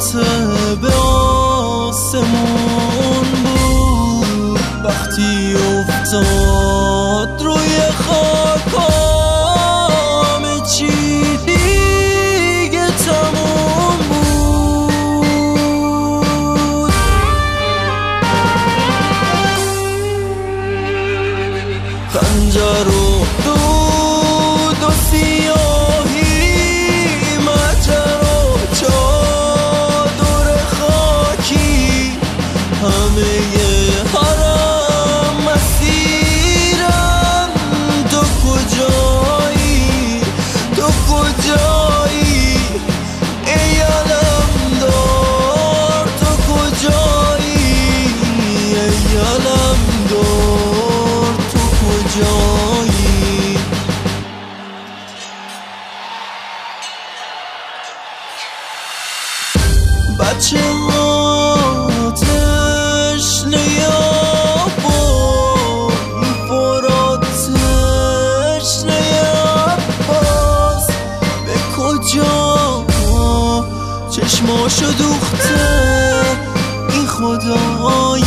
به آسمون بود وقتی افتاد روی خاک همه چی دیگه تموم بود. خنجر و دود و سیاهی مجر و چادر خاکی همه حرم مسیرم تو کجایی تو کجایی ای علمدار تو کجایی ای علمدار تو کجایی. بچه ها تشنه آبا فرات تشنه عباس به کجا چشماشو دوخته این خدای